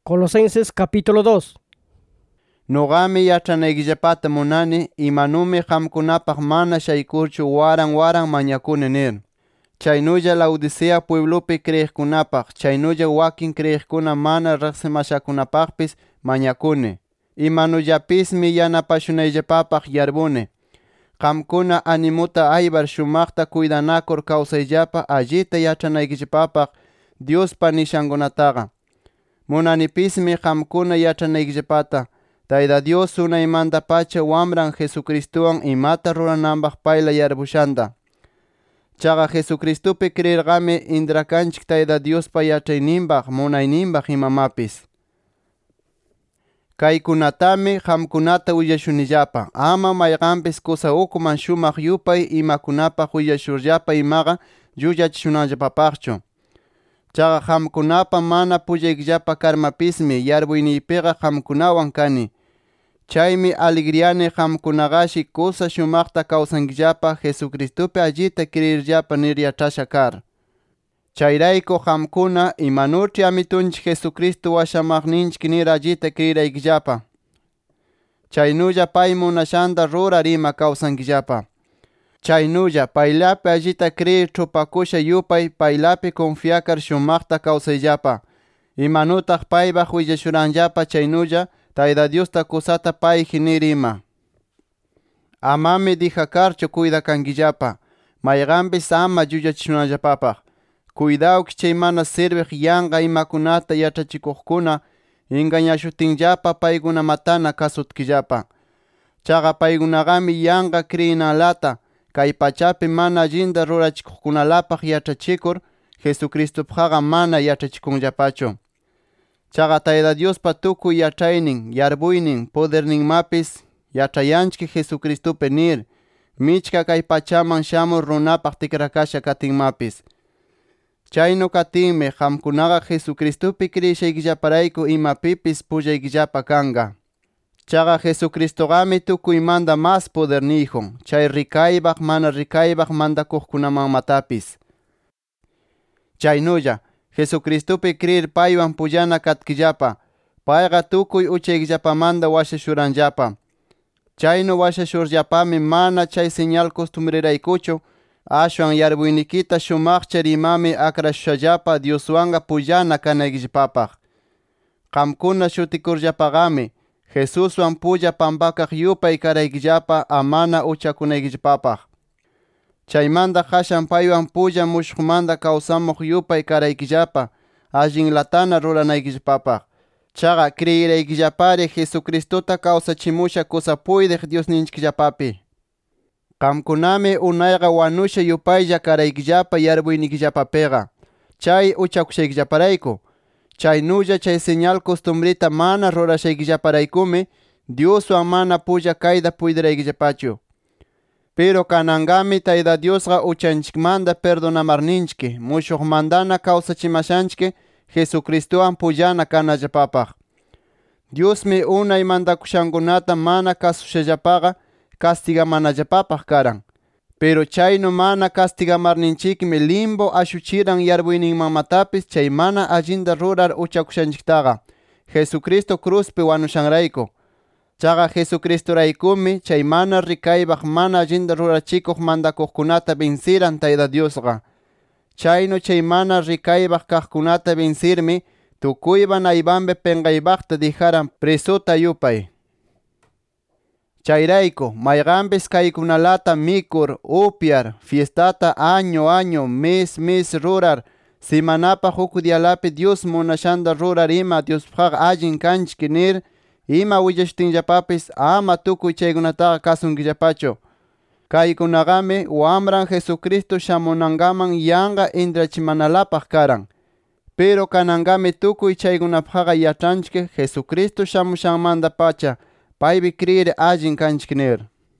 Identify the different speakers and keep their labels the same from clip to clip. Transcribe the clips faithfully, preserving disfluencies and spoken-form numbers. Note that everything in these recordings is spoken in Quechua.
Speaker 1: Colosenses capítulo dos.
Speaker 2: Nogami yachanaykillapata munani imanumi qamkunapaq mana shaykurchu waran waran mañakuni nir. Chaynulla Laodicea pueblopi kriyiqkunapaq, chaynulla wakin kriyiqkuna mana riqsimashakunapaqpis mañakuni. Imanullapismi yanapashunayllapapaq yarbuni. Qamkuna animuta aybar shumaqta cuidanakur kawsayllapa allita yachanaykillapapaq Diospa nishankunataqa. Munanipismi qamkuna yachanaykillapata Tayta Dios sunaymanta pacha wamran Jesucristuwan imata rurananpaq payla yarbushanta. Chaqa Jesucristupi creerqami intrakanchik Tayta Diospa yachayninpaq munayninpaq imamapis. Kaykunatami qamkunata willashunillapa, ama mayqanpis kusa ukuman shumaq yupay imakunapaq willashurllapa imaqa llullachishunanllapapaqchu. Chaqa qamkunapa mana pullaykillapa karmapismi yarbuyniypiqa qamkunawan kani. Chaymi alegriani qamkunaqashi kusa shumaqta kawsankillapa Jesucristupi allita creerllapa nir yachasha kar. Chayrayku qamkuna imanurchi amitunchik Jesucristo washamaqninchik nir allita creeraykillapa. Chaynulla pay munashanta rurar ima kawsankillapa. Chaynulla paylapi allita creer chupakusha yupay paylapi confiakar shumaqta kawsayllapa. Imanutaq paypaq willashuranllapa chaynulla Tayta Diosta kusata payji nir ima. Amami dijakarchu cuidakankillapa, mayqanpis ama llullachishunallapapaq. Cuidawki chay mana sirviq yanqa imakunata yachachikuqkuna engañashutinllapa paykuna matana kasutkillapa. Chaqa paykunaqami yanqa creyinanlata kay pachapi mana allinta rurachikuqkunalapaq yachachikur Jesucristopaqqa mana yachachikunllapachu. Chaqa Tayta Diospa tukuy yachaynin, yarbuynin, poderninmapis yachayanchik Jesucristopi nir, michka kay pachaman shamur runapaq tikrakasha katinmapis. Chaynu katinmi qamkunaqa Jesucristopi kriyishaykillaparayku imapipis pullaykillapa kanqa. Chaqa Jesucristoqami tukuymanta mas poderniyjun, chay rikaybaq mana rikaybaq mantakuqkunamanmatapis. Chaynulla Jesucristopi creer paywan pullana katkillapa, payqa tukuy uchaykillapamanta washashuranllapa. Chaynu washashurllapami mana chay señal costumbreraykuchu, ashwan yarbuynikita shumaqcha rimami akrashushallapa Dioswanqa pullana kanaykillapapaq. Qamkuna shutikurllapaqami Jesuswan pulla pampakaq yupay karaykillapa amana uchakunaykillapapaq. Chaymanta qashan paywan pulla mushuqmanta kawsamuq yupay karaykillapa allinlatana ruranaykillapapaq. Chaqa creyeraykillapari Jesucristota kawsachimusha kusa puydeq Diosninchikllapapi. Qamkunami unayqa wanusha yupaylla karaykillapa yarbuynikillapapiqa, chay uchakushaykillaparayku. Chaynulla chay señal costumbrita mana rurashaykillaparaykumi Dioswan mana pulla kayta puydiraykillapachu. Pero kanangami Tayta Diosqa uchanchikmanta perdonamarninchik, mushuqmantana kawsachimashanchik Jesucristowan pullana kanallapapaq. Diosmi unay mantakushankunata mana kasushallapaqa castigamanallapapaq karan. Pero chaynu mana castigamarninchikmi limbo ashuchiran yarbuyninmanmatapis chay mana allinta rurar uchakushanchiktaqa, Jesucristo cruzpi wanushanrayku. Chaqa Jesucristoraykumi chay mana rikaybaq mana allinta rurachikuq mantakuqkunata venciran Tayta Diosqa. Chaynu chay mana rikaybaq kaqkunata vencirmi tukuypa naypanpi penqaybaqta dejaran presuta yupay. Chayrayku mayqanpis kaykunalata mikur, upyar, fiestata año año, mes mes rurar, semanapaq uk dialapi Dios munashanta rurar ima Diospaq allin kanchik nir, ima willashutinllapapis ama tukuy chaykunataqa kasunkillapachu. Kaykunaqami wamran Jesucristo shamunankaman yanqa intrachimanalapaq karan. Pero kanangami tukuy chaykunapaqqa yachanchik Jesucristo shamushanmanta pacha paypi creer allin kanchik nir.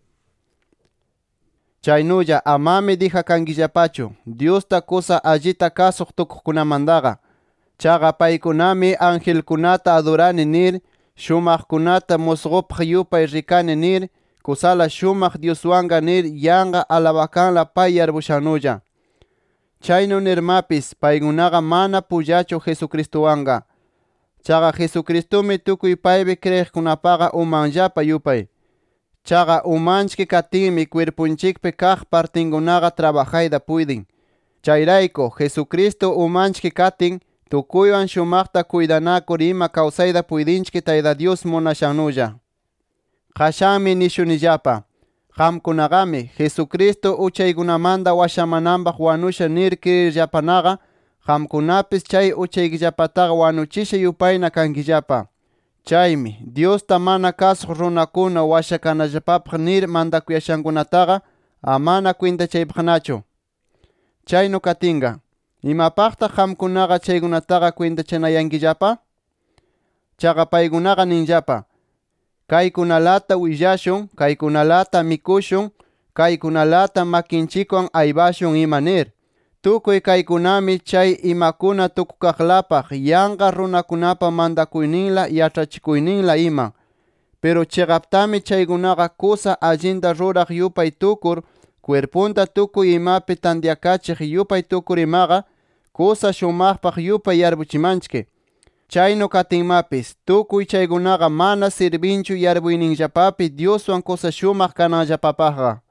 Speaker 2: Chaynulla amami dijakankillapachu Diosta kusa allita kasuq tukuqkunamantaqa. Chaqa paykunami angelkunata adorani nir, shumaqkunata musqupaq yupay rikani nir, kusala shumaq Dioswanqa nir yanqa alabakanla pay yarbushanulla. Chaynu nirmapis paykunaqa mana pullachu Jesucristowanqa. Chaga Jesucristomi tukuy paypi creqkunapaqa umanllapa yupay. Chaga umanchik katinmi cuerpunchikpi kaq partinkunaqa trabajayta puydin. Chayrayku Jesucristo umanchik katin tukuywan shumaqta cuidanakur ima kawsayta puydinchik Tayta Dios munashannulla. Qashanmi nishunillapa, qamkunaqami Jesucristo uchaykunamanta washamananpaq wanusha nir kirirllapanaqa, qamkunapis chay uchaykillapataqa wanuchisha yupayna kankillapa. Chaymi Diosta mana kasuq runakuna washakanallapapaq nir mandakuyashankunataqa amana kwintachaypaqnachu. Chaynu katinga, imapaqtaq qamkunaqa chaykunataqa kwintachanayankillapa? Chaqa paykunaqa ninllapa: kaykunalata willashun, kaykunalata mikushun, kaykunalata makinchikwan aybashun ima nir. Tukuy kaykunami chay imakuna tukukaqlapaq yanqa runakunapa mandakuyninla yachachikuyninla ima. Pero chiqaptami chaykunaqa kusa allinta ruraq yupay tukur, cuerpunta tukuy imapi tantiakachiq yupay tukur imaqa, kusa shumaqpaq yupay yarpuchimanchik. Chaynu katinmapis, tukuy chaykunaqa mana sirvinchu yarbuyninllapapi Dioswan kusa shumaq kananllapapaqqa.